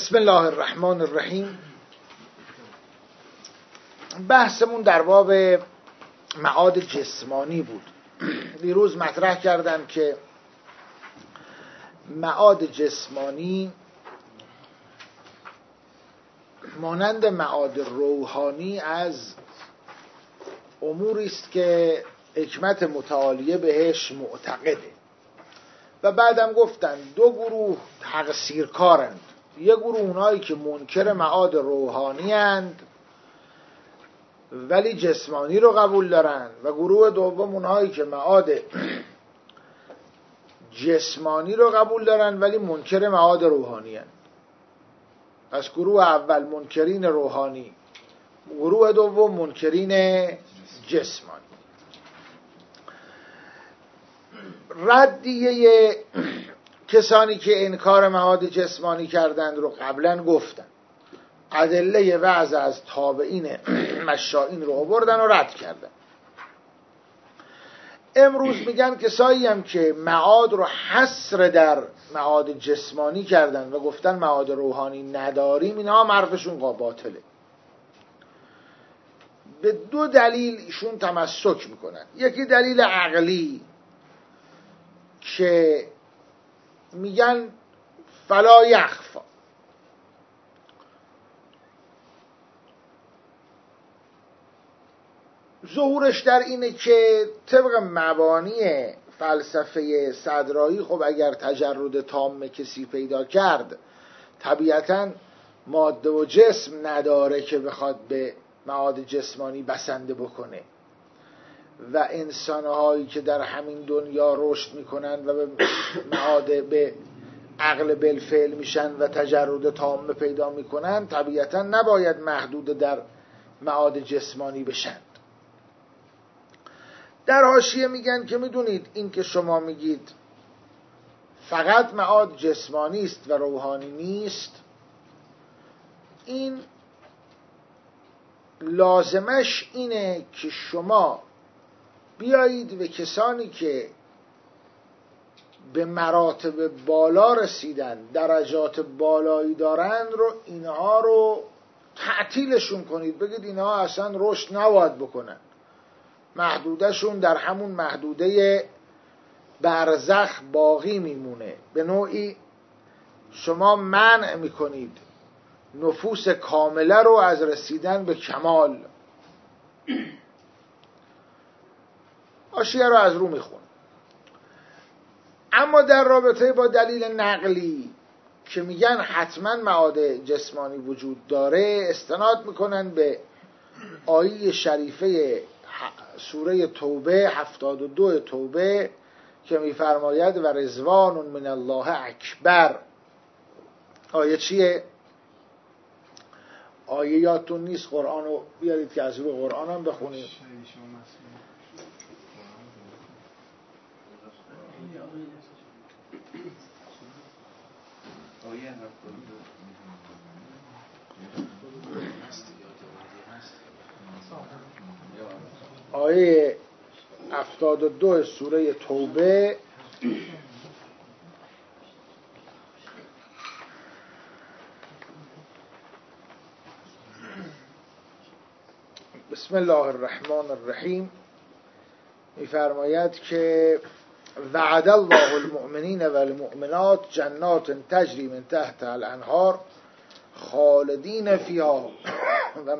بسم الله الرحمن الرحیم. بحثمون در باب معاد جسمانی بود. دیروز مطرح کردم که معاد جسمانی مانند معاد روحانی از اموری است که حکمت متعالیه بهش معتقده و بعدم گفتن دو گروه تقصیرکارند. یه گروه اونایی که منکر معاد روحانی اند ولی جسمانی رو قبول دارن و گروه دوم اونایی که معاد جسمانی رو قبول دارن ولی منکر معاد روحانی اند. پس گروه اول منکرین روحانی، گروه دوم منکرین جسمانی. ردیه کسانی که انکار معاد جسمانی کردند رو قبلا گفتن. ادله وعظ از تابعین مشائین رو آوردن و رد کردن. امروز میگن کسایی هم که معاد رو حصر در معاد جسمانی کردن و گفتن معاد روحانی نداریم، اینا هم حرفشون باطله. به دو دلیل ایشون تمسک میکنن. یکی دلیل عقلی که میگن فلا یخفا، ظهورش در اینه که طبق مبانی فلسفه صدرایی خب اگر تجرد تام کسی پیدا کرد طبیعتاً ماده و جسم نداره که بخواد به معاد جسمانی بسنده بکنه و انسانهایی که در همین دنیا رشد میکنن و به معاد به عقل بالفعل میشن و تجرد تام پیدا میکنن طبیعتاً نباید محدود در معاد جسمانی بشن. در حاشیه میگن که میدونید این که شما میگید فقط معاد جسمانی است و روحانی نیست، این لازمش اینه که شما بیایید به کسانی که به مراتب بالا رسیدن، درجات بالایی دارند رو، اینها رو تعطیلشون کنید، بگید اینها اصلا رشد نباید بکنن، محدودشون در همون محدوده برزخ باقی میمونه. به نوعی شما منع میکنید نفوس کامله رو از رسیدن به کمال. حاشیه رو از رو میخون. اما در رابطه با دلیل نقلی که میگن حتما معاد جسمانی وجود داره، استناد میکنن به آیه شریفه سوره توبه 72 توبه که میفرماید و رضوان من الله اکبر. آیه چیه؟ آیه یادتون نیست، قرآن رو بیارید که از روی قرآن هم بخونیم. آیه 72 سوره توبه بسم الله الرحمن الرحیم میفرماید که وعد الله المؤمنین والمؤمنات جنات تجری من تحت الانهار خالدین فیها و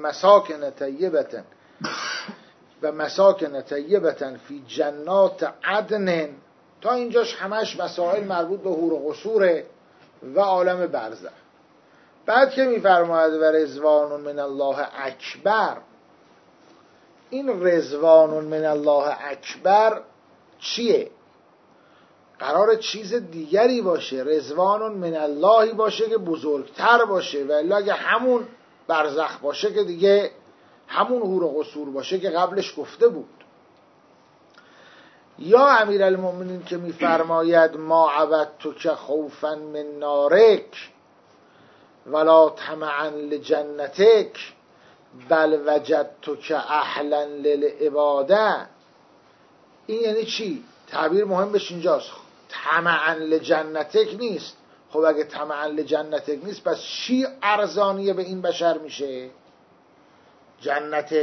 مساکن طیبة فی جنات عدن. تا اینجاش همش مسائل مربوط به حور و قصور و عالم برزخ. بعد که میفرماید و رضوان من الله اکبر، این رضوان من الله اکبر چیه؟ قرار چیز دیگری باشه، رضوان من اللهی باشه که بزرگتر باشه، و الا اگه همون برزخ باشه که دیگه همون حور و قصور باشه که قبلش گفته بود. یا امیرالمؤمنین که میفرماید ما عبدتک خوفا من نارک ولا طمعا لجنتک بل وجدتک اهلا للعباده. این یعنی چی؟ تعبیر مهمش اینجاست. طمعا لجنتک نیست، خب اگه طمعا لجنتک نیست پس چی ارزانیه به این بشر میشه؟ جنت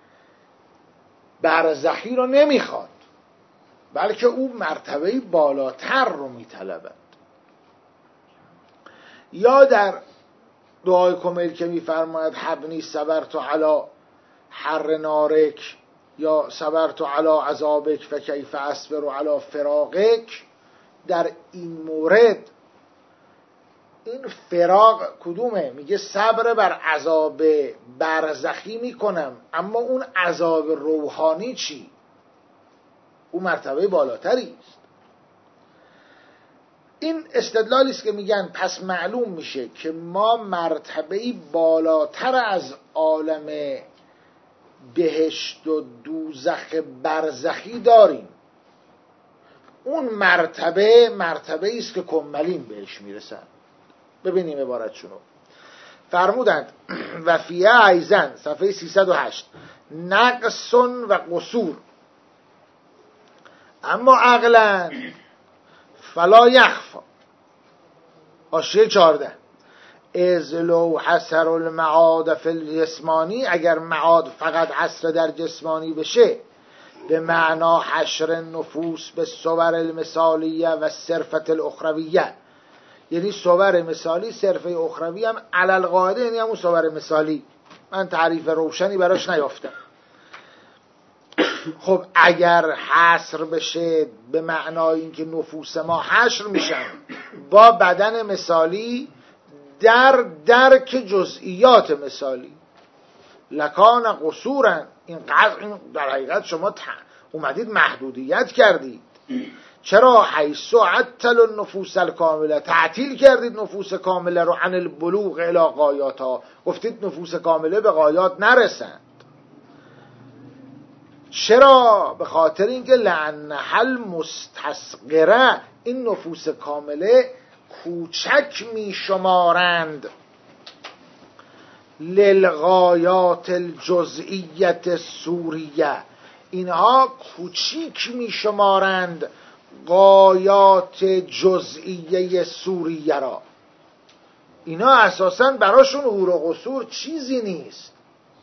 برزخی رو نمیخواد، بلکه او مرتبه بالاتر رو میطلبد. یا در دعای کمیل که میفرماید حبنی صبرت علی حر نارک یا صبرت علی عذابک فکیف اصبر علی فراقک، در این مورد این فراق کدومه؟ میگه صبر بر عذاب برزخی میکنم، اما اون عذاب روحانی چی؟ اون مرتبه بالاتری است. این استدلالی است که میگن پس معلوم میشه که ما مرتبه بالاتر از عالم بهشت و دوزخ برزخی داریم. اون مرتبه است که کملین بهش میرسن. ببینیم عبارتشونو. فرمودند و فیه ایزن صفحه 308 نقص و قصور، اما عقلا فلا یخفا. حاشیه 14 از لو حسر المعاد فی الجسمانی، اگر معاد فقط حسر در جسمانی بشه، به معنا حشر النفوس به صور المثالیه و صرفت الاخرویه، یعنی صور مثالی صرفه اخروی هم علل قاعده، یعنی همون صور مثالی. من تعریف روشنی براش نیافتم. خب اگر حصر بشه به معنای اینکه نفوس ما حشر میشن با بدن مثالی در درک جزئیات مثالی، لکان قصورن، این در حقیقت شما اومدید محدودیت کردید. چرا؟ حیث عطل النفوس الکامله، تعطیل کردید نفوس کامله رو عن البلوغ الی غایاتها، گفتید نفوس کامله به غایات نرسند. چرا؟ به خاطر اینکه لعنها المستصغره، این نفوس کامله کوچک می شمارند للغایات الجزئیت سوریه، اینها کوچیک می شمارند غایات جزئیه سوریه را. اینا اساساً براشون حور و قصور چیزی نیست.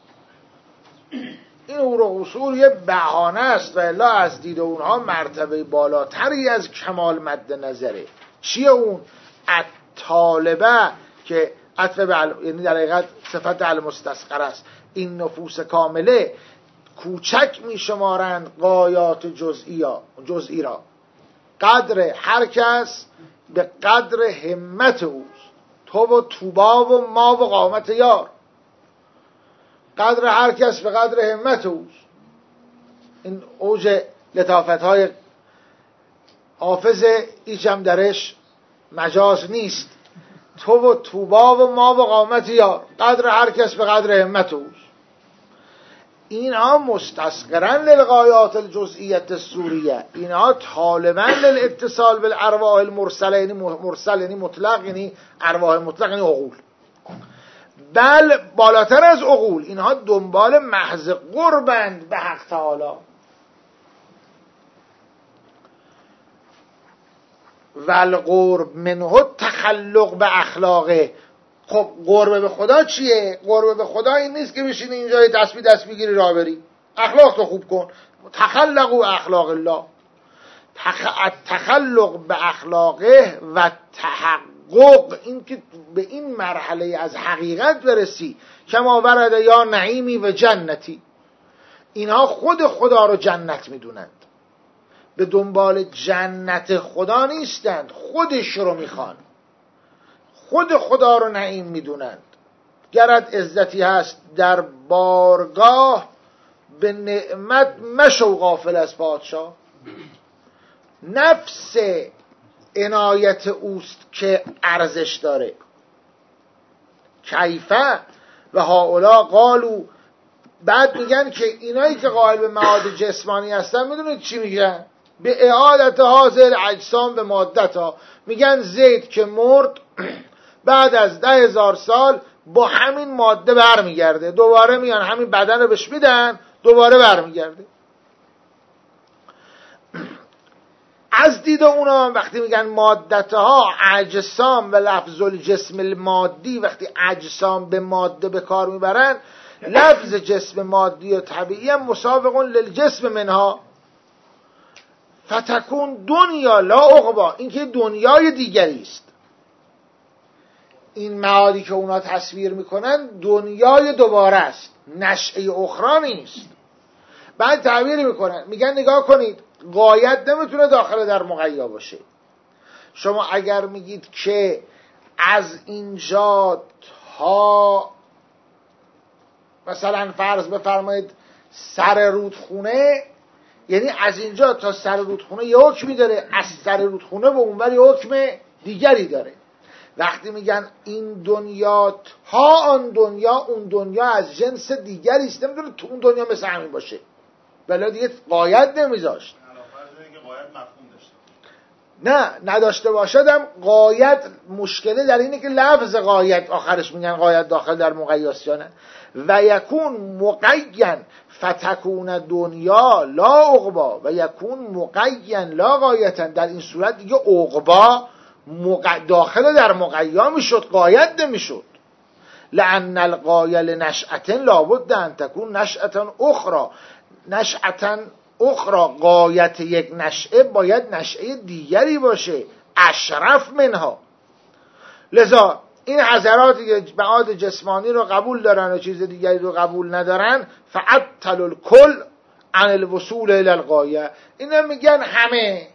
این حور و قصور یه بهانه است و الا از دید اونها مرتبه بالاتری از کمال مد نظره. چیه اون؟ الطالبه که عطف یعنی در حقیقت صفت المستصغر است. این نفوس کامله کوچک می شمارند غایات جزئی را. قدر هر کس به قدر همت اوست، تو و توبا و ما و قامت یار. قدر هر کس به قدر همت اوست. این اوج لطافت های حافظ ایچم درش مجاز نیست. تو و توبا و ما و قامت یار، قدر هر کس به قدر همت اوست. اینها مستصغرن للغایات الجزئیت السوریه، اینها طالبن للاتصال بالارواح المرسله، یعنی مرسل یعنی مطلق، یعنی ارواح مطلق یعنی عقول، بل بالاتر از عقول اینها دنبال محض قربند به حق تعالی. والقرب منه تخلق به اخلاقه. خب قرب به خدا چیه؟ قرب به خدا این نیست که بشینی اینجا تسبیح دست بگیری راه بری. اخلاق تو خوب کن. تخلقوا اخلاق الله. تخلق به اخلاقه و تحقق، این که به این مرحله از حقیقت برسی کما ورد یا نعیمی و جنتی. اینها خود خدا رو جنت میدونند، به دنبال جنت خدا نیستند، خودش رو میخوان، خود خدا رو نعیم میدونند. گرت عزتی هست در بارگاه، به نعمت مشو غافل از پادشاه. نفس عنایت اوست که ارزش داره. کیفه و هاولا قالو، بعد میگن که اینایی که قائل به معاد جسمانی هستن میدونید چی میگن؟ به اعادت حاضر اجسام به مادتها. میگن زید که مرد بعد از 10,000 سال با همین ماده برمیگرده، دوباره میان همین بدن رو بهش میدن، دوباره برمیگرده. از دید اونا وقتی میگن مادتها اجسام و لفظ الجسم المادی، وقتی اجسام به ماده به کار میبرن، لفظ جسم مادی و طبیعی هم مسابق للجسم منها، فتکون دنیا لا عقبا، این که دنیای دیگری است. این معادی که اونا تصویر میکنن دنیای دوباره است، نشأه اخرى نیست. بعد تعبیر میکنن، میگن نگاه کنید غایت نمیتونه داخل در مقیا باشه. شما اگر میگید که از اینجا تا مثلا فرض بفرمایید سر رودخونه، یعنی از اینجا تا سر رودخونه یه حکمی داره، از سر رودخونه به اونور یه حکم دیگری داره. وقتی میگن این دنیا تا آن دنیا، اون دنیا از جنس دیگری است، نمیتونه تو اون دنیا مثل همین باشه، بلا دیگه غایت نمیذاشت. نه نداشته باشدم غایت، مشکله در اینه که لفظ غایت آخرش میگن غایت داخل در مقیاس یا نه. و یکون مقین فتکون دنیا لا عقبا و یکون مقین لا غایتا، در این صورت دیگه عقبا داخل در مقیا میشد، غایت نمیشد. لأن الغایه لنشأة لابد ان تكون نشأة اخرى، نشأة اخرى، غایت یک نشأه باید نشأه دیگری باشه، اشرف منها. لذا این حضراتی که معاد جسمانی رو قبول دارن و چیز دیگری رو قبول ندارن، فعطل الکل عن الوصول الى الغایه، اینا میگن همه،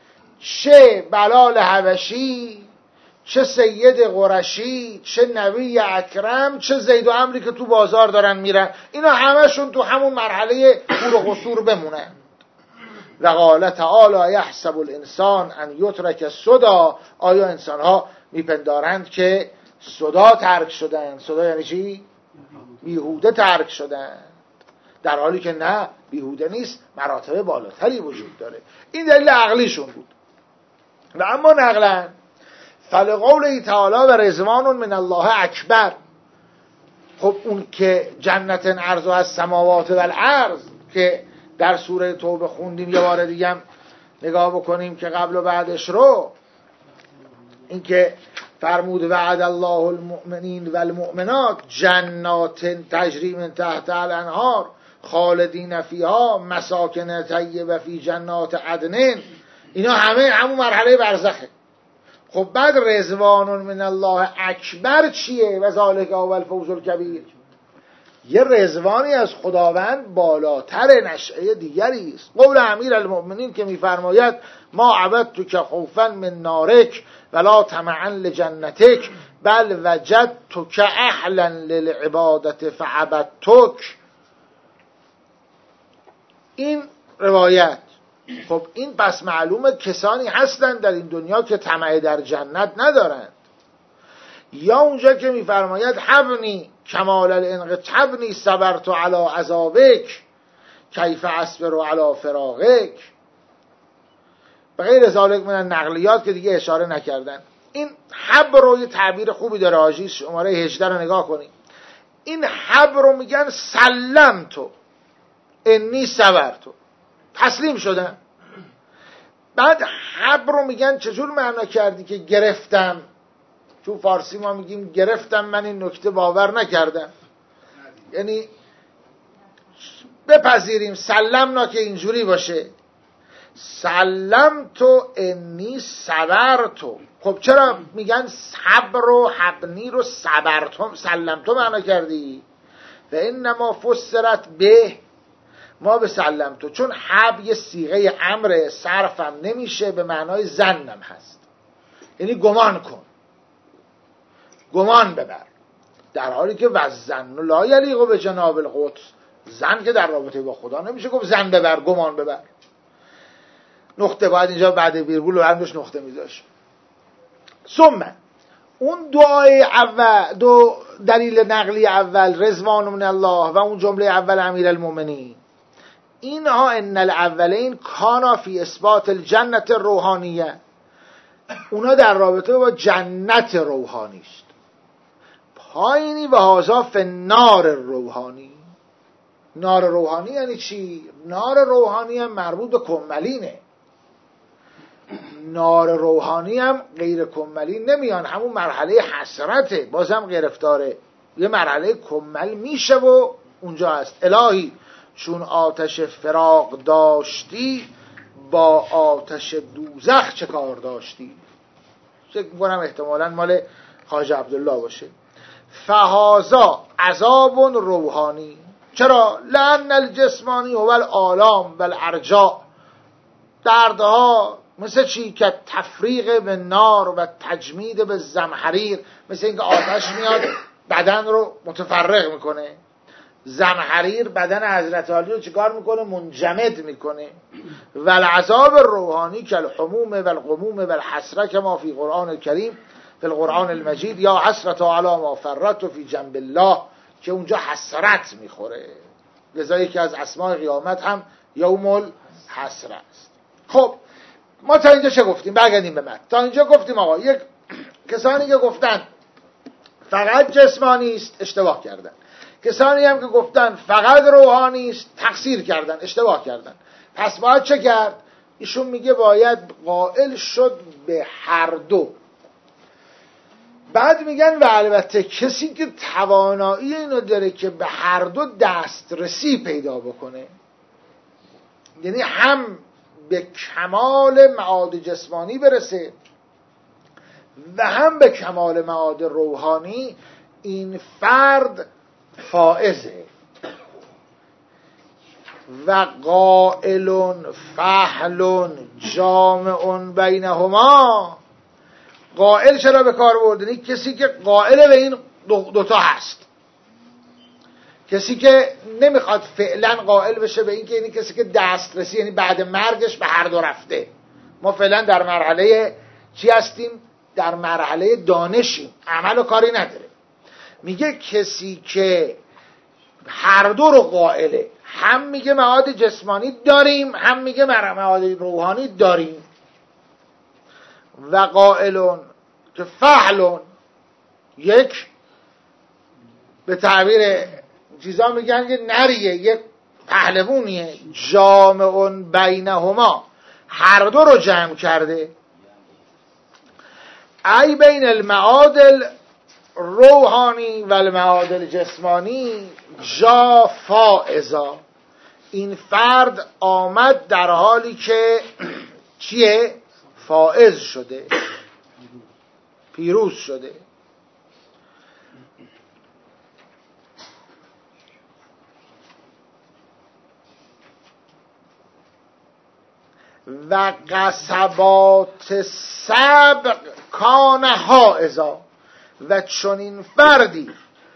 چه بلال حبشی، چه سید قرشی، چه نبی اکرم، چه زید و عمری که تو بازار دارن میرن، اینا همشون تو همون مرحله خور و قصور بمونن. و قال تعالی یحسب الانسان ان یترک سدا، آیا انسان ها میپندارند که سدا ترک شدن؟ سدا یعنی چی؟ بیهوده ترک شدن، در حالی که نه، بیهوده نیست، مراتب بالاتری وجود داره. این دلیل عقلیشون بود. و اما نقلا فلقوله تعالی و رضوان من الله اکبر، خب اون که جنت عرضها از سماوات و الارض که در سوره توبه خوندیم، یه بار دیگه هم نگاه بکنیم که قبل و بعدش رو، این که فرمود وعد الله المؤمنین و المؤمنات جنات تجری من تحت الانهار خالدین فیها مساکن طیبه فی جنات عدن، اینا همه همون مرحله برزخه. خب بعد رضوان من الله اکبر چیه؟ و ذالک هو الفوز الکبیر، یه رضوانی از خداوند بالاتر، نشأه دیگری است. قول امیر المؤمنین که میفرماید ما عبدتک خوفا من نارک ولا طمعا لجنتک بل وجدتک اهلا للعبادت فعبدتک. این روایت، خب این پس معلومه کسانی هستند در این دنیا که طمع در جنت ندارند. یا اونجا که میفرماید حبنی کمال الانقطبنی صبرت علی عذابک کیف اصبر علی فراقک، به غیر ذالک من النقلیات که دیگه اشاره نکردن. این حب رو یه تعبیر خوبی داره، حاجی شماره 18 رو نگاه کنید. این حب رو میگن سلمتو انی صبرتو، تسلیم شدم. بعد حب رو میگن چجور معنا کردی که گرفتم؟ تو فارسی ما میگیم گرفتم، من این نکته باور نکردم، یعنی بپذیریم سلمنا که اینجوری باشه، سلمتو انی صبرتو. خب چرا میگن صبر و حبنی رو صبرتو سلمتو معنا کردی؟ و انما فسرت به، ما به سلمتو، چون حب یه صیغه امر، صرفم نمیشه، به معنای ظنم هست، یعنی گمان کن، گمان ببر، در حالی که وزن لا یلیق به جناب القدس، زن که در رابطه با خدا نمیشه گفت زن ببر، گمان ببر. نقطه باید اینجا بعد ویرگول و همش نقطه میذاش. ثم اون دعای اول، دو دلیل نقلی اول رضوان من الله و اون جمله اول امیر المؤمنین، اینها ان الاولین کانا فی اثبات الجنت الروحانیه، اونا در رابطه با جنت روحانی است. پایینی و هازا فی نار روحانی. نار روحانی یعنی چی؟ نار روحانی هم مربوط به کنملینه. نار روحانی هم غیر کملی نمیان، همون مرحله حسرته، بازم گرفتاره، یه مرحله کمل میشه و اونجا هست. الهی چون آتش فراق داشتی، با آتش دوزخ چه کار داشتی. فکر میکنم احتمالاً مال خواجه عبدالله باشه. فهازا عذاب روحانی. چرا؟ لأن الجسمانی هو الآلام و الارجاء. دردها مثل چی؟ که تفریق به نار و تجمید به زمهریر، مثل اینکه آتش میاد بدن رو متفرق میکنه، زمهریر بدن حضرت علی رو چیکار میکنه؟ منجمد میکنه. و العذاب الروحانی که الحموم و الغموم و الحسره که ما فی قرآن الکریم فی القرآن المجید، یا حسرت علی ما فرط فی جنب الله، که اونجا حسرت میخوره. لذا یکی از اسماء قیامت هم یوم الحسره است. خب ما تا اینجا چه گفتیم؟ برگردیم به متن. تا اینجا گفتیم آقا یک کسانی که گفتن فقط جسمانی است اشتباه کردن، کسانی هم که گفتن فقط روحانی است تقصیر کردن، اشتباه کردن. پس باید چه کرد؟ ایشون میگه باید قائل شد به هر دو. بعد میگن و البته کسی که توانایی اینو داره که به هر دو دسترسی پیدا بکنه، یعنی هم به کمال معاد جسمانی برسه و هم به کمال معاد روحانی، این فرد فائزه. و قائل فحل جامع بینهما. قائل چرا به کار بردنی؟ کسی که قائل به این دوتا هست، کسی که نمیخواد فعلا قائل بشه به این که یعنی کسی که دسترسی، یعنی بعد مرگش به هر دو رفته. ما فعلا در مرحله چی هستیم؟ در مرحله دانشیم، عمل و کاری نداره. میگه کسی که هر دو رو قائله، هم میگه معاد جسمانی داریم، هم میگه معاد روحانی داریم. و قائلون که فعلون، یک به تعبیر چیزا میگن که نریه، یک پهلوونیه، جامع بینهما، هر دو رو جمع کرده. ای بین المعادل روحانی و المعادل جسمانی جا فائزا. این فرد آمد در حالی که چیه؟ فائز شده، پیروز شده. و قصبات سبق کان حائزا. و چون این فردی،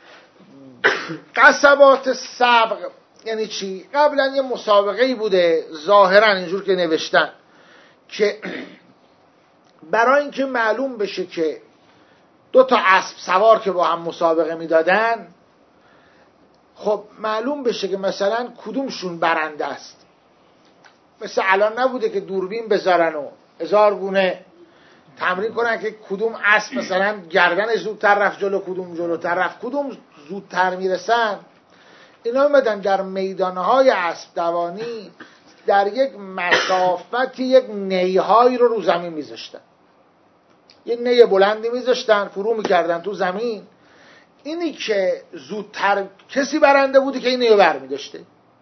قصبات سبق یعنی چی؟ قبلا یه مسابقه‌ای بوده ظاهرا اینجور که نوشتن که برای اینکه معلوم بشه که دو تا اسب سوار که با هم مسابقه میدادن، خب معلوم بشه که مثلا کدومشون برنده است. مثل الان نبوده که دوربین بذارن و هزار گونه تمرین کنن که کدوم اسب مثلا گردنش زودتر رفت جلو، کدوم جلوتر رفت، کدوم زودتر میرسن. اینا اومدن در میدانهای اسب دوانی در یک مسافتی یک نیهایی رو زمین میذاشتن، یک نی بلندی میذاشتن، فرو میکردن تو زمین. اینی که زودتر کسی برنده بوده که این نیو برمیداشته.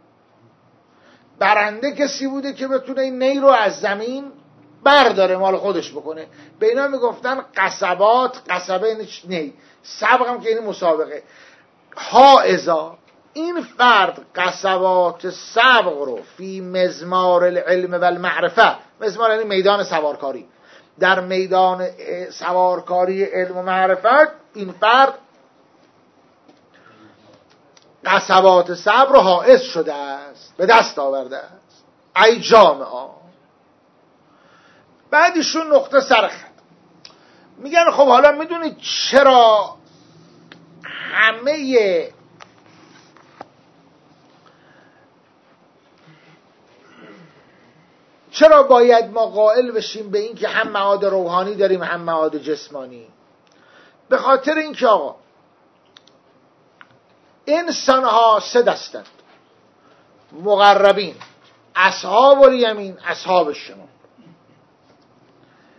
برنده کسی بوده که بتونه این نی رو از زمین برداره مال خودش بکنه. به اینا میگفتن قصبات، قصبه یعنی نی، سبق هم که این مسابقه. حائزا، این فرد قصبات سبق رو فی مزمار العلم و المعرفه، مزمار یعنی میدان سوارکاری، در میدان سوارکاری علم و معرفت این فرد قصبات صبر رو حائز شده است، به دست آورده است. ای جامعه. بعدشون نقطه سرخط میگن خب حالا میدونید چرا چرا باید ما قائل بشیم به این که هم معاد روحانی داریم هم معاد جسمانی؟ به خاطر این که آقا انسانها سه دستند: مقربین، اصحاب الیمین، اصحاب الشمال.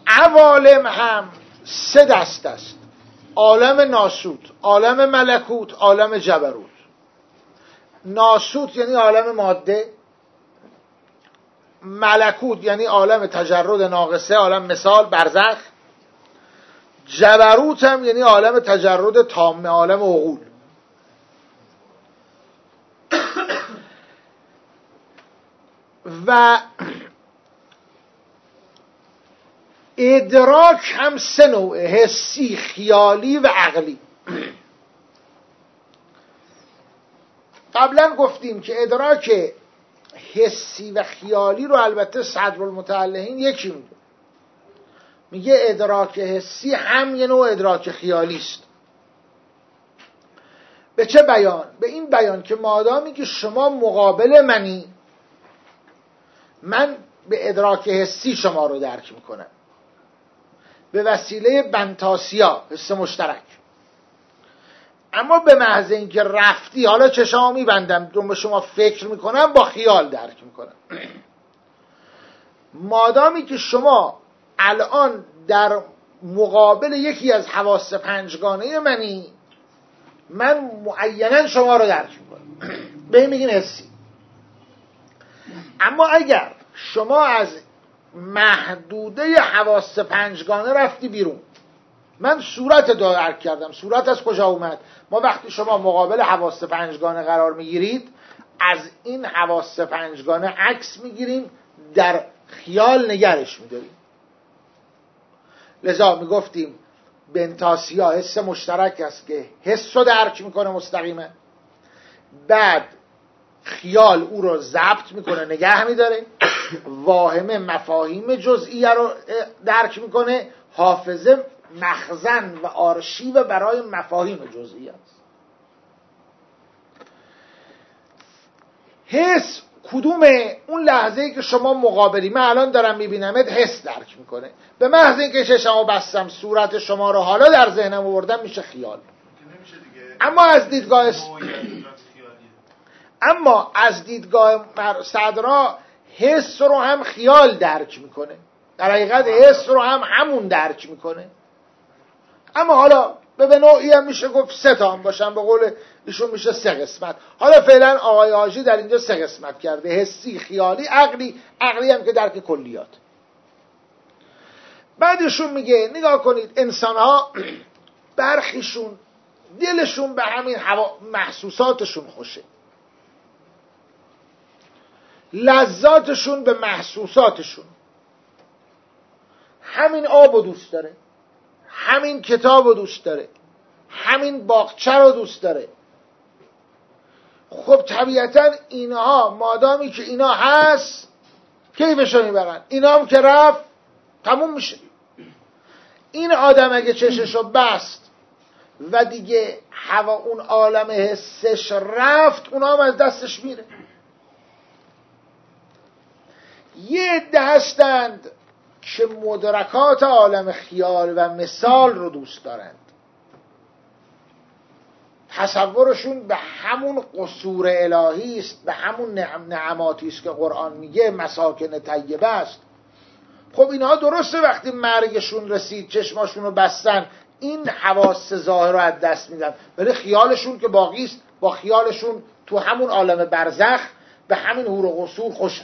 عوالم هم سه دست است: عالم ناسوت، عالم ملکوت، عالم جبروت. ناسوت یعنی عالم ماده، ملکوت یعنی عالم تجرد ناقصه، عالم مثال برزخ، جبروت هم یعنی عالم تجرد تام، عالم عقول. و ادراک هم سه نوعه: حسی، خیالی و عقلی. قبلا گفتیم که ادراک حسی و خیالی رو البته صدرالمتعلقین یکی میگه، میگه ادراک حسی هم یه نوع ادراک خیالی است. به چه بیان؟ به این بیان که مادامی که شما مقابل منی، من به ادراک حسی شما رو درک میکنم به وسیله بنتاسیا، حس مشترک. اما به محض اینکه رفتی، حالا چشامو میبندم به شما فکر میکنم، با خیال درک میکنم. مادامی که شما الان در مقابل یکی از حواس پنجگانه منی، من معینا شما رو درک میکنم. به این میگیم حسی. اما اگر شما از محدوده حواس پنجگانه رفتی بیرون، من صورت درک کردم. صورت از کجا اومد؟ ما وقتی شما مقابل حواس پنجگانه قرار میگیرید، از این حواس پنجگانه عکس میگیریم، در خیال نگرش میداریم. لذا میگفتیم بنتاسیا حس مشترک است که حس رو درک میکنه مستقیما، بعد خیال او رو ضبط میکنه، نگه میداره، واهمه مفاهیم جزئیه رو درک میکنه، حافظه مخزن و آرشیو برای مفاهیم جزئی است. حس کدومه؟ اون لحظه‌ای که شما مقابلی، من الان دارم میبینمت، حس درک میکنه. به محض اینکه چشمو بستم، صورت شما رو حالا در ذهنم آوردم، میشه خیال. اما از دیدگاه صدرا حس رو هم خیال درک میکنه، در حقیقت حس رو هم همون درک میکنه. اما حالا به نوعی هم میشه گفت سه تا هم باشن، به قول ایشون میشه سه قسمت. حالا فعلا آقای حاجی در اینجا سه قسمت کرده: حسی، خیالی، عقلی. عقلی هم که درک کلیات. بعدشون میگه نگاه کنید، انسان ها برخیشون دلشون به همین محسوساتشون خوشه، لذاتشون به محسوساتشون. همین آب رو دوست داره، همین کتاب رو دوست داره، همین باغچه رو دوست داره. خب طبیعتا اینها مادامی که اینا هست کیفشو میبرن، اینا هم که رفت تموم میشه. این آدم اگه چششو بست و دیگه هوا اون عالم حسش رفت، اونا هم از دستش میره. یه عده هستند که مدرکات عالم خیال و مثال رو دوست دارند، تصورشون به همون قصور الهی است، به همون نعماتی است که قرآن میگه مساکن طیبه است. خب اینها درسته وقتی مرگشون رسید چشماشون رو بستن، این حواس ظاهر رو از دست میدن، ولی خیالشون که باقی است، با خیالشون تو همون عالم برزخ به همین حور و قصور خوشن.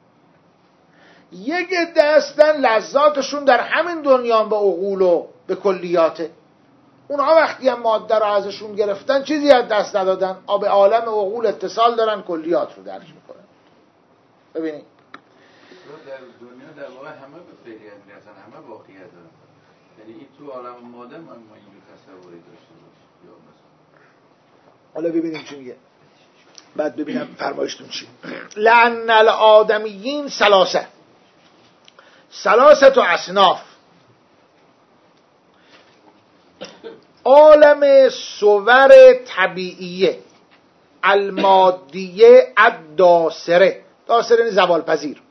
یک عده هستن لذاتشون در همین دنیا به عقول و به کلیاته. اونها وقتی هم ماده رو ازشون گرفتن چیزی از دست ندادن، به عالم عقول اتصال دارن، کلیات رو درک میکنن. ببینید در دنیا در واقع همه به فعلیت میرسن، همه واقعیت دارن. یعنی این تو عالم ماده ما اینجور تصوری داشته باشیم یا مثلا. حالا ببینیم چی میگه، بعد ببینم فرمایشتون چی. لأن الآدمیین ثلاثه و اصناف. عالم صور طبیعیه، المادیه، الداسره. داسره یعنی زوال پذیر،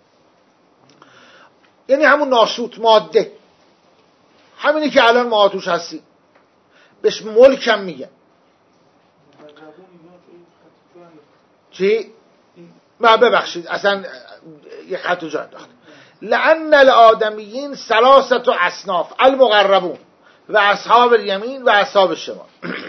یعنی همون ناسوت ماده، همینی که الان ما توش هستیم. بهش ملک هم میگن. چی؟ ببخشید اصلا یه خط جا انداخت. لأن الآدمیین ثلاثة اصناف المقربون و اصحاب الیمین و اصحاب الشمال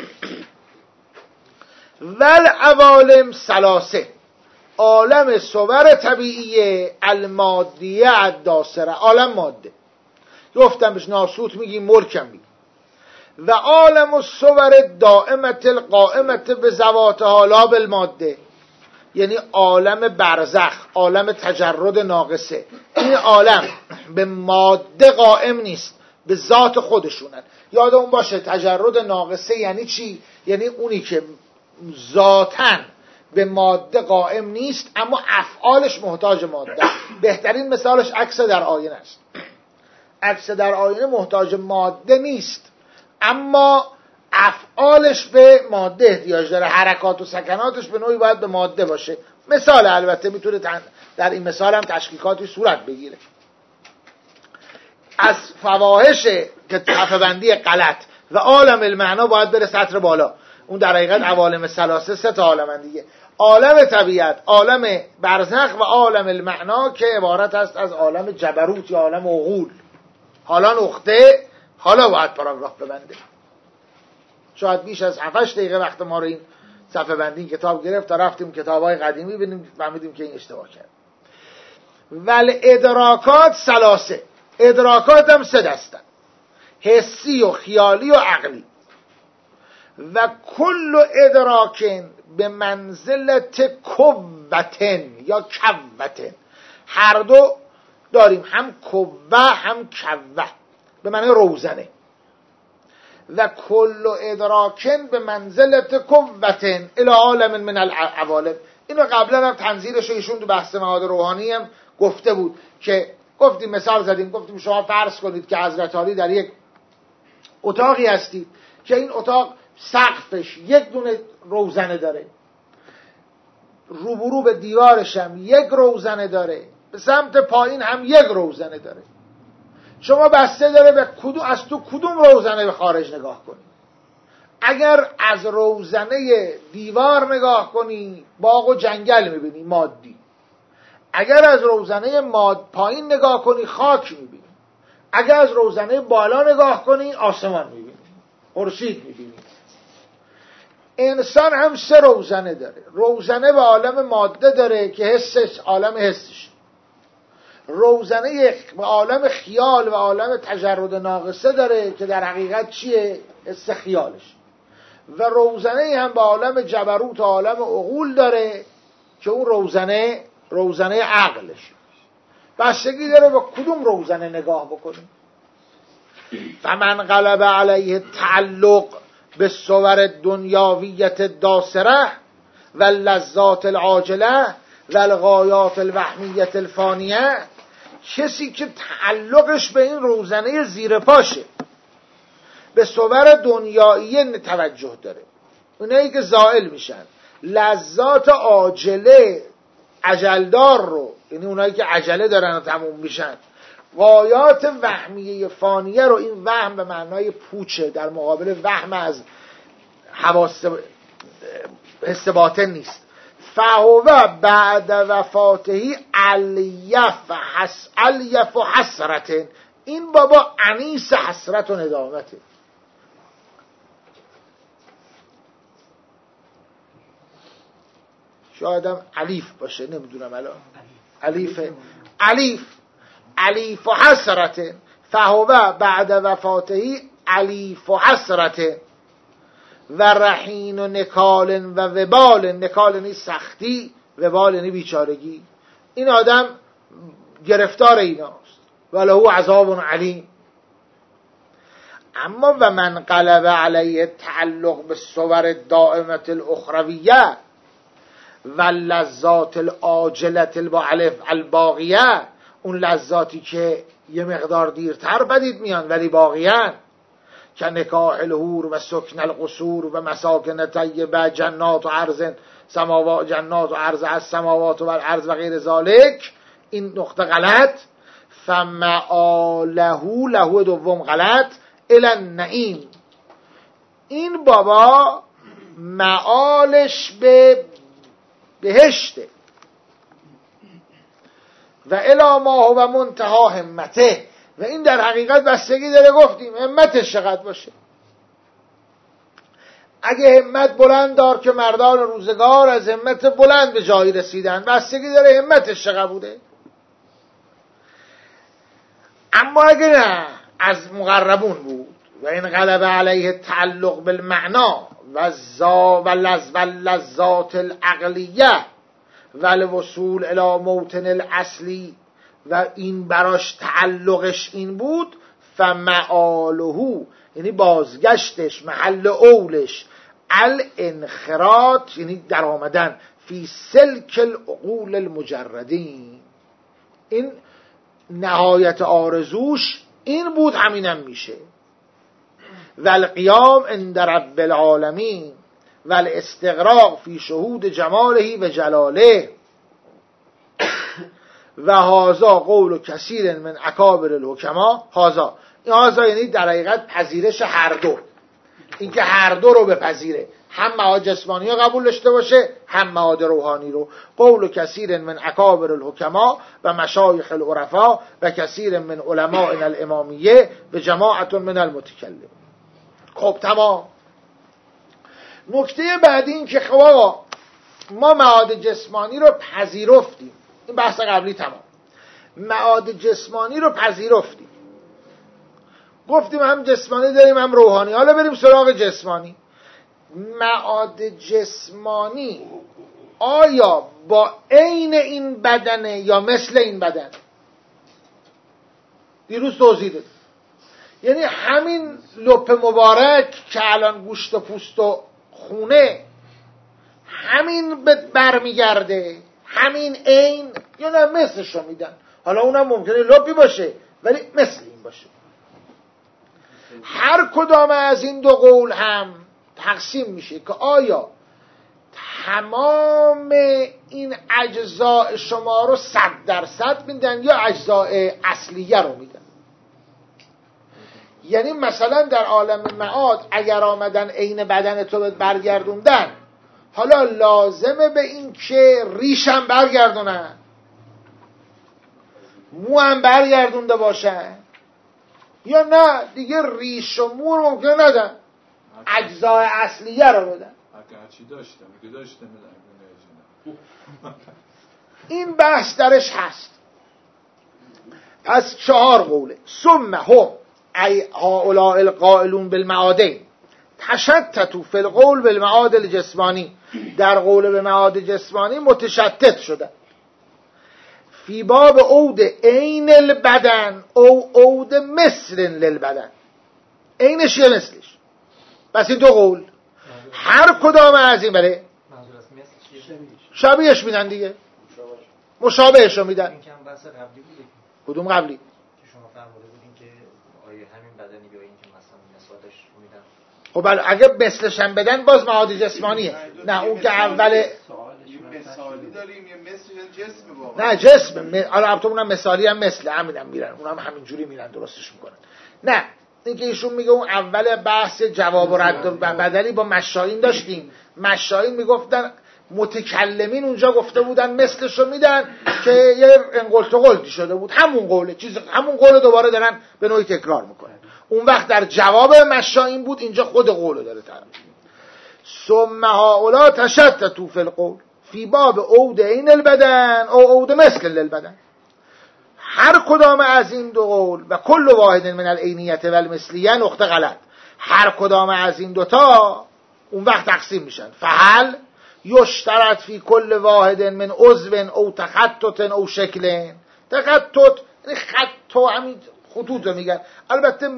و العوالم ثلاثه عالم صور طبیعیه المادیه الداسره عالم ماده گفتم بهش ناسوت میگیم ملکم میگیم و عالم الصور دائمت القائمت به ذواتها لا بالماده یعنی عالم برزخ عالم تجرد ناقصه این عالم به ماده قائم نیست به ذات خودشونن یادمون باشه تجرد ناقصه یعنی چی؟ یعنی اونی که ذاتن به ماده قائم نیست اما افعالش محتاج ماده بهترین مثالش عکس در آینه است عکس در آینه محتاج ماده نیست اما افعالش به ماده احتیاج داره حرکات و سکناتش به نوعی باید به ماده باشه مثال البته میتونه در این مثال هم تشکیکاتی صورت بگیره از فواحش که صفحه بندی غلط و عالم المعنا باید بره سطر بالا اون در حقیقت عوالم ثلاثه سه تا عالم دیگه عالم طبیعت عالم برزخ و عالم المعنا که عبارت است از عالم جبروت یا عالم عقول حالا نقطه حالا باید پاراگراف ببنده شاید بیش از 7-8 دقیقه وقت ما رو این صفحه بندی کتاب گرفت تا رفتیم کتاب‌های قدیمی ببینیم فهمیدیم که این اشتباه کرد ول ادراکات ثلاثه ادراکات هم سه دستن حسی و خیالی و عقلی و کل ادراکن به منزلت کوتن یا کوتن هر دو داریم هم کوه هم کوه به معنی روزنه و کل ادراکن به منزلت کوتن الی عالم من العوالم اینو قبلا هم تنظیرش ایشون تو بحث معاد روحانی هم گفته بود که گفتیم مثال زدیم گفتیم شما فرض کنید که حضرت علی در یک اتاقی هستید که این اتاق سقفش یک دونه روزنه داره روبرو به دیوارش هم یک روزنه داره به سمت پایین هم یک روزنه داره شما بسته داره به کدوم از تو کدوم روزنه به خارج نگاه کنی اگر از روزنه دیوار نگاه کنی باغ و جنگل میبینی مادی اگر از روزنه پایین نگاه کنی خاک میبینی اگر از روزنه بالا نگاه کنی آسمان میبینی خورشید میبینی انسان هم سه روزنه داره روزنه به عالم ماده داره که حسش عالم حسش روزنه به عالم خیال و عالم تجرد ناقصه داره که در حقیقت چیه؟ حس خیالش و روزنه هم به عالم جبروت و عالم عقول داره که اون روزنه عقلش بستگی داره با کدوم روزنه نگاه بکنیم فمن غلب علیه تعلق به صور دنیاویت داسره و لذات العاجله و الغایات الوهمیت الفانیه کسی که تعلقش به این روزنه زیر پاشه به صور دنیایی توجه داره اونایی که زائل میشن لذات عاجله عجلدار رو یعنی اونایی که عجله دارن و تموم میشن غایات وهمیه فانیه رو این وهم به معنای پوچه در مقابل وهم از حواس حس باطن نیست فهو بعد وفاتهی الیف و حسرت این بابا انیس حسرت و ندامته شاید هم علیف باشه نمیدونم الان علیف و حسرت فهو بعد وفاتهی علیف و حسرت و رحین و نکال و وبال نکال نی سختی وبال نی بیچارگی این آدم گرفتار ایناست ولهو عذاب علیم اما و من غلب علیه تعلق به صور دائمت الاخرویه و لذات العاجلت الباقیه اون لذاتی که یه مقدار دیرتر بدید میان ولی باقیان که نکاح الحور و سکن القصور و مساکن طیبه جنات و عرض سماوات جنات و عرض از سماوات و عرض و غیر ذالک این نقطه غلط فمعاله له دوم غلط الی النعیم این بابا معالش به بهشته و الی ما هو منتها همته، و این در حقیقت بستگی داره گفتیم همتش چقدر باشه. اگه همت بلند دار که مردان روزگار از همت بلند به جایی رسیدن، بستگی داره همتش چقدر بوده. اما اگه نه از مقربون بود و این غلب علیه تعلق بالمعنا و لذات العقلیه و الوصول الی موطن الاصلی، و این براش تعلقش این بود، فمعاله یعنی بازگشتش، محل اولش الانخراط یعنی در آمدن فی سلک العقول المجردین، این نهایت آرزوش این بود، همینم میشه. و القیام عند رب العالمین و الاستغراق فی شهود جماله و جلاله، و هازا قول کثیر من اکابر الحکما. هازا یعنی در حقیقت پذیرش هر دو، اینکه هر دو رو بپذیره، هم معاد جسمانی رو قبول داشته باشه هم معاد روحانی رو. قول کثیر من اکابر الحکما و مشایخ العرفا و کثیر من علماء الامامیه و جماعت من المتکلم. خب تمام. نکته بعدی این که خب ما معاد جسمانی رو پذیرفتیم، این بحث قبلی تمام. معاد جسمانی رو پذیرفتیم، گفتیم هم جسمانی داریم هم روحانی. حالا بریم سراغ جسمانی. معاد جسمانی آیا با عین این بدنه یا مثل این بدن؟ دیروز توضیح دادیم. یعنی همین لپ مبارک که الان گوشت و پوست و خونه همین برمیگرده، همین عین، یا نه مثلش رو میدن؟ حالا اونم ممکنه لپی باشه ولی مثل این باشه. هر کدام از این دو قول هم تقسیم میشه که آیا تمام این اجزاء شما رو 100% میدن یا اجزاء اصلیه رو میدن. یعنی مثلا در عالم معاد اگر آمدن عین بدن تو برگردوندن، حالا لازمه به این که ریش هم برگردونن، مو هم برگردونده باشن، یا نه دیگه ریش و مو رو ممکن ندن، اجزای اصلیه رو بدن. هرچی داشتم که داشتم این بحث درش هست. پس 4 قوله. ثم هم ای هؤلاء القائلون بالمعادین تشتتوا فی القول بالمعاد الجسمانی، در قول به معاد جسمانی متشتت شده. فی باب عود عین البدن او عود مثل للبدن، عینش یا مثلش. پس این 2 قول هر کدام از این بله شبیهش میدن دیگه، مشابهش رو میدن. این که هم بحث قبلی بوده. کدوم قبلی؟ که شما فرموده بودین که آیه همین بدنی یا این که مثلا مثالش میدن. خب بله اگه مثلش هم بدن باز معاد جسمانیه. نه اون که اول مثالی داریم یه مثل جسم واقعا. نه جسم، حالا البته اونم مثالی هم مثل همینم میرن، اونم همینجوری میرن درستش میکنن. نه اینکه ایشون میگه اون اول بحث جواب و رد و بدلی با مشایین داشتیم. مشایین میگفتن متکلمین اونجا گفته بودن مثلشو میدن که یه انقلت و قلتی شده بود، همون قوله، همون قول دوباره دارن به نوعی تکرار میکنن. اون وقت در جواب مشایین بود، اینجا خود قولو داره تعریف. ثم هؤلاء تشتتوا فی القول فی باب عود عین البدن او عود مثل للبدن. هر کدام از این 2 قول و کل واحد من العینیت و المثلیه نقطه غلط، هر کدام از این 2 تا اون وقت تقسیم میشن. فهل یشترط فی کل واحد من عضو او تخطط او شکل. تخطط یعنی خط و همین خطوط رو میگن. البته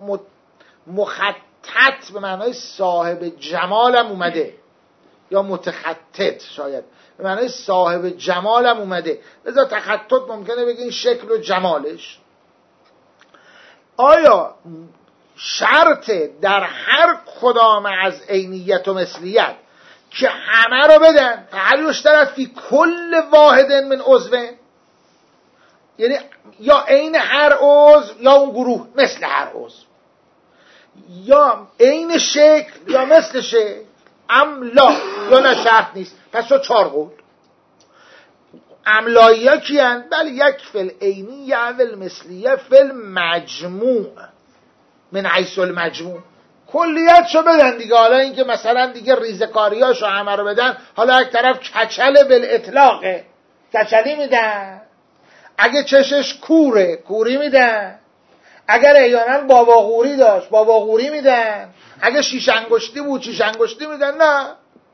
مخطط به معنای صاحب جمال هم اومده، یا متخطط شاید به معنای صاحب جمال هم اومده، لذا تخطط ممکنه بگین شکل و جمالش. آیا شرط در هر کدام از عینیت و مثلیت که همه رو بدن؟ فهل یشترط فی کل واحد من عضو، یعنی یا عین هر عضو یا اون گروه مثل هر عضو، یا عین شکل یا مثل شکل، ام لا یا نه شرط نیست. پس 4 قول. املایی ها کیان؟ بله یک فل عینی یعول مثلیه فل مجموع من حیث المجموع، کلیت شو بدن دیگه. حالا اینکه مثلا دیگه ریزکاریاشو همه رو بدن، حالا یک طرف کچل بالاطلاقه کچلی میدن، اگه چشش کوره کوری میدن، اگر احیانا باباغوری داشت باباغوری میدن، اگه شیش انگشتی بود شیش انگشتی میدن. نه،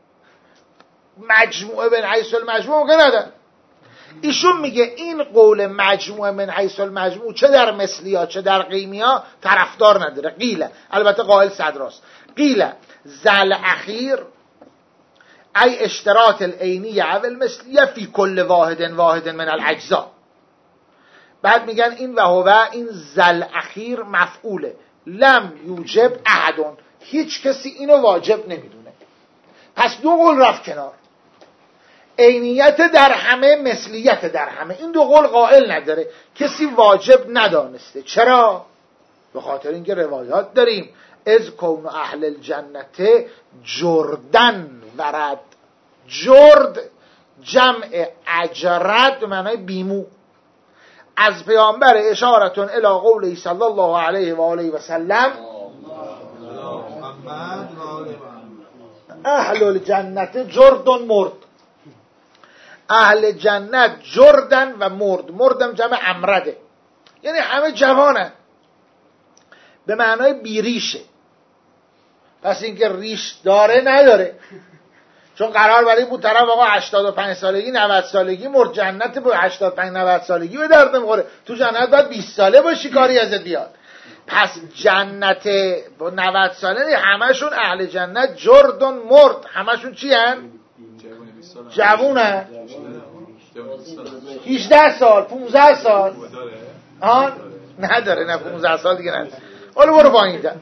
مجموعه من حیث المجموع که ندن. ایشون میگه این قول مجموعه من حیث المجموع چه در مثلی ها چه در قیمی ها طرفدار نداره. قیله، البته قائل صدراست، قیله زل اخیر ای اشتراط العینی اول مثلیه فی کل واحد من الاجزا. بعد میگن این وهوه، این زل اخیر مفعوله، لم یوجب احدون، هیچ کسی اینو واجب نمیدونه. پس دو قول رفت کنار، عینیت در همه مثلیت در همه، این دو قول قائل نداره، کسی واجب ندانسته. چرا؟ به خاطر اینکه روایات داریم از کون اهل الجنت جردن ورد. جرد جمع اجرد به معنای بیمو، از پیامبر اشارتون الی قوله صلی الله علیه و آله و سلم اهل الجنت جردن مرد. اهل جنت جردن و مردم جمع امرده، یعنی همه جوانن، به معنای بیریشه. پس اینکه ریش داره نداره، چون قرار برای بود طرف آقا 85 سالگی 90 سالگی مرد، جنت با 85 90 سالگی به درد نمیخوره، تو جنت باید 20 ساله باشی کاری ازت بیاد. پس جنت با 90 ساله همشون اهل جنت جردن مرد، همشون چی هن؟ جوونن، 18 سال 15 سال نداره، نه 15 سال دیگه نداره. حالا برو پایین ده.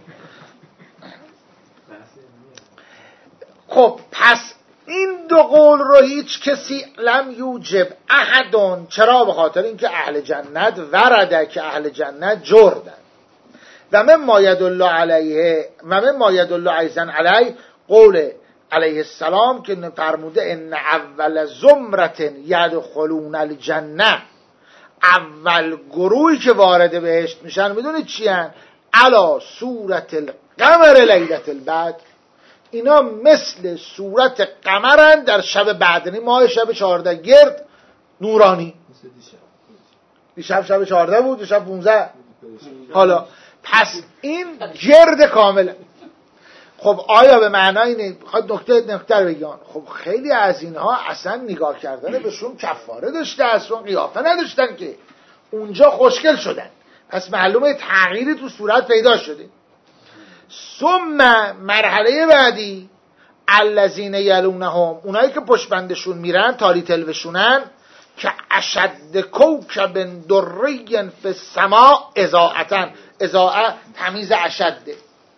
خب پس این دو قول رو هیچ کسی لم یوجب احدون. چرا؟ به خاطر اینکه اهل جنت ورده، که اهل جنت جردن. و من ما یدل علیه و من ما یدل ایضا علیه قول علیه السلام که فرموده ان اول زمرت یدخلون الجنه، اول گروهی که وارد بهشت میشن میدونید چی هن؟ علی صورت القمر لیلة البدر، اینا مثل صورت قمرن در شب بدر، ماه شب 14 گرد نورانی. دیشب شب 14 بود، دیشب 15. حالا پس این گرد کامله. خب آیا به معنای اینه خواهد نکته رو بگیان؟ خب خیلی از اینها اصلا نگاه کردن بهشون کفاره داشته، اصلا قیافه نداشتن که اونجا خوشگل شدن، پس معلومه تغییری تو صورت پیدا شده. ثم مرحله بعدی الذین یلونهم، اونایی که پشت بندشون میرن تالی تلوشونن، که اشد کوکب دری فی السماء اضاءتن، اضاءه تمیز اشده،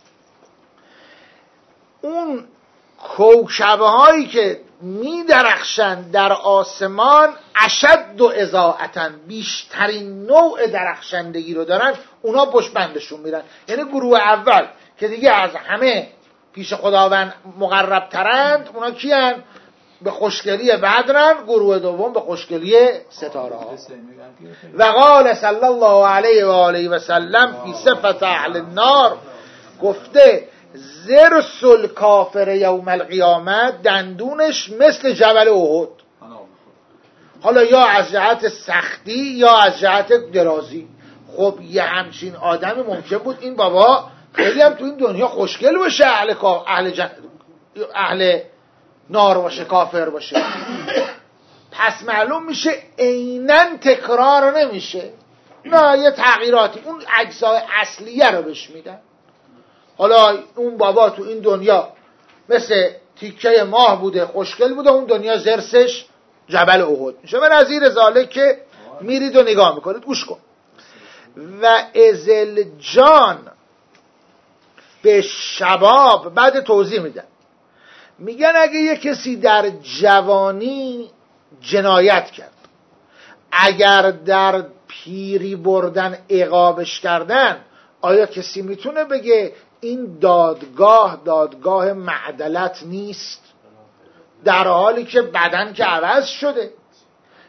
اون کوکبه هایی که می درخشند در آسمان، اشد و اضاءتن، بیشترین نوع درخشندگی رو دارن، اونا پشت بندشون میرن. یعنی گروه اول که دیگه از همه پیش خداوند مقرب ترند، اونا کیان؟ به خوشگلی بدرن. گروه دوم به خوشگلی ستاره ها. و قال صلی الله علیه و آله و سلم فی صفت اهل النار، گفته زرس الکافر یوم القیامه، دندونش مثل جبل احد. حالا یا از جهت سختی یا از جهت درازی. خب یه همچین آدمی ممکن بود این بابا خیلی هم تو این دنیا خوشگل باشه، اهل نار باشه، کافر باشه. پس معلوم میشه عیناً تکرار نمیشه، نه یه تغییراتی، اون اجزای اصلیه رو بهش میدن. حالا اون بابا تو این دنیا مثل تیکه ماه بوده، خوشگل بوده، اون دنیا زرسش جبل احد میشه. به نظیر ذالک که میرید و نگاه میکنید، گوش کن. و ازل جان به شباب، بعد توضیح میدن، میگن اگه یه کسی در جوانی جنایت کرد، اگر در پیری بردن عقابش کردن، آیا کسی میتونه بگه این دادگاه معدلت نیست؟ در حالی که بدن که عوض شده.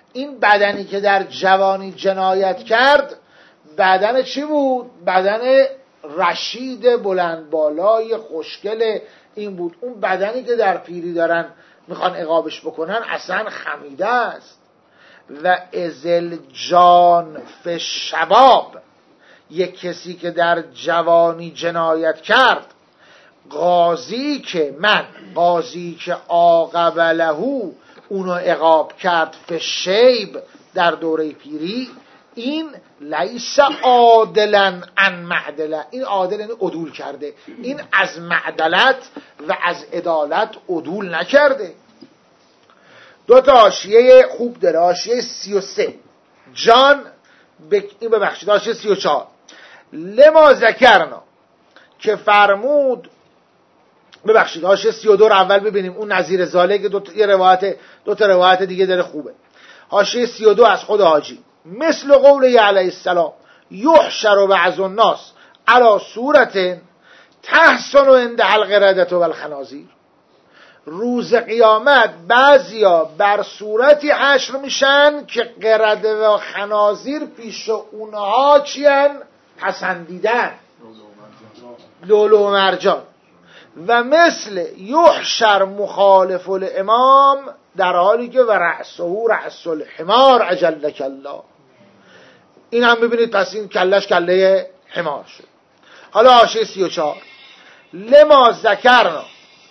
این بدنی که در جوانی جنایت کرد بدن چی بود؟ بدن رشید بلند بالای خوشگل این بود. اون بدنی که در پیری دارن میخوان عقابش بکنن اصلا خمیده است. و ازل جان فی شباب، یک کسی که در جوانی جنایت کرد، قاضی که عاقب له اونو عقاب کرد فی شیب در دوره پیری، این لیس عادلا عن معدله، این عادل یعنی عدول کرده، این از معدلت و از عدالت عدول نکرده. دو تا حاشیه خوب داره. حاشیه 33 جان این ببخشید حاشیه 34 لما ذکرنا که فرمود، ببخشید حاشیه 32 رو اول ببینیم، اون نظیر زاله که دو تا روایت دیگه داره خوبه. حاشیه 32 از خود حاجی: مثل قول علیه السلام یحشر بعض الناس علی صورت تحسن عند القردة والخنازیر، روز قیامت بعضیا بر صورتی حشر میشن که قرده و خنازیر پیش اونها چین؟ پسندیدن، لولو و مرجان. و مثل یحشر مخالف الامام، در حالی که و رأسه رأس الحمار اجلک الله، این هم ببینید پس این کلش کله حمار شد. حالا حاشیه 34 لما ذکرنا،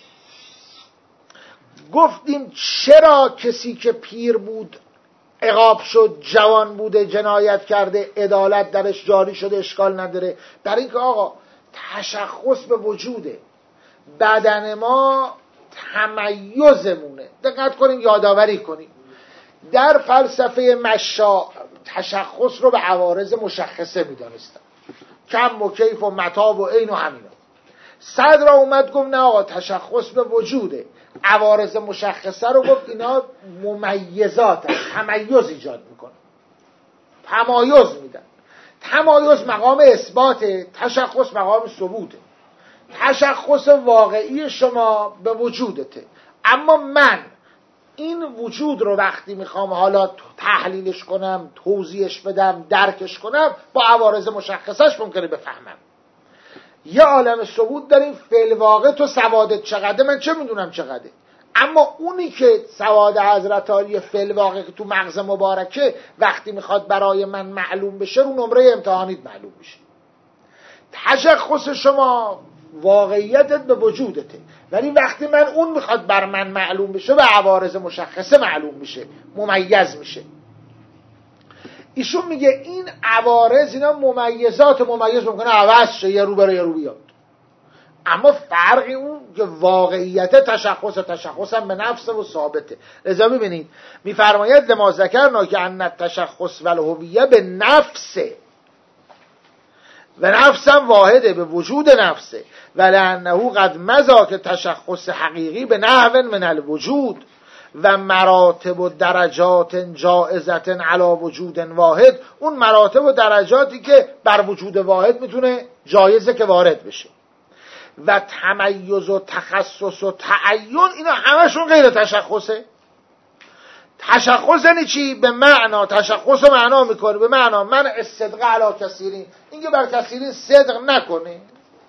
گفتیم چرا کسی که پیر بود عقاب شد، جوان بوده جنایت کرده عدالت درش جاری شده اشکال نداره؟ برای اینکه آقا تشخص به وجوده، بدن ما تمیزمونه. دقت کنیم یادآوری کنیم در فلسفه مشاع تشخص رو به عوارض مشخصه میدانستن، کم و کیف و متاع و عین و همینا. صدر اومد گفت نه آقا تشخص به وجوده، عوارض مشخصه رو گفت اینا ممیزات هست، تمیز ایجاد میکنن، تمایز میدن. تمایز مقام اثباته، تشخص مقام ثبوته. تشخص واقعی شما به وجودته، اما من این وجود رو وقتی میخوام حالا تحلیلش کنم، توضیحش بدم، درکش کنم، با عوارض مشخصش ممکنه بفهمم. یه عالم ثبوت داریم، فعل واقع تو سوادت چقدر، من چه میدونم چقدر، اما اونی که سواد حضرت عالی فعل واقع که تو مغز مبارکه وقتی میخواد برای من معلوم بشه رو نمره امتحانیت معلوم بشه. تشخص شما واقعیتت به وجودته، ولی وقتی من اون میخواد بر من معلوم بشه به عوارض مشخصه معلوم میشه، ممیز میشه. ایشون میگه این عوارض اینا ممیزات، ممیز ممکنه عوض شه، یه رو بره یه رو بیاد، اما فرقی اون که واقعیت تشخص هم به نفس و ثابته. لذا ببینید میفرماید لما ذکرنا که ان التشخص و الهویه به نفسه، و نفس هم واحده، به وجود نفسه، ولانه قد مضی که تشخص حقیقی به نحو من الوجود و مراتب و درجات جائزت علی وجود واحد، اون مراتب و درجاتی که بر وجود واحد میتونه جایزه که وارد بشه. و تمیز و تخصص و تعین اینا همشون غیر تشخصه. تشخص یعنی چی؟ به معنا، تشخص و معنا میکنه، به معنا من صدق علی کثیرین، اینکه بر کثیرین صدق نکنه.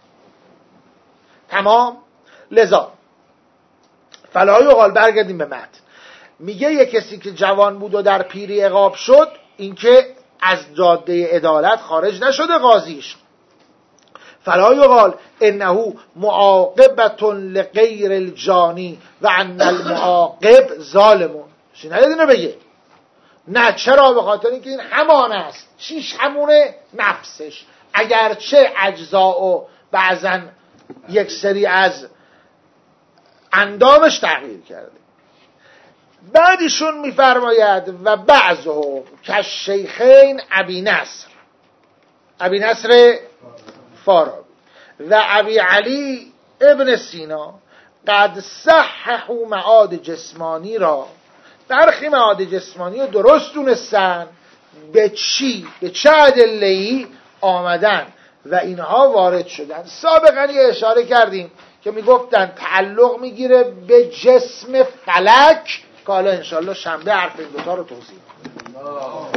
تمام. لذا فلا یقال، برگردیم به متن، میگه یه کسی که جوان بود و در پیری عقاب شد، اینکه از جاده عدالت خارج نشده قاضیش. فلا یقال انه معاقبة لغیر الجانی و ان المعاقب ظالمون. نید اینو بگه نه، چرا؟ به خاطر اینکه این همان است، چیش همونه؟ نفسش، اگرچه اجزا و بعضا یک سری از اندامش تغییر کرده. بعدشون میفرماید و بعضه که شیخین ابی نصر فارابی و ابی علی ابن سینا قد صححوا معاد جسمانی را، برخی معاد جسمانی رو درست دونستن. به چی؟ به چه ادله‌ای آمدن و اینها وارد شدن. سابقا یه اشاره کردیم که میگفتن تعلق میگیره به جسم فلک که حالا انشالله شنبه حرف این دوتا رو توضیح.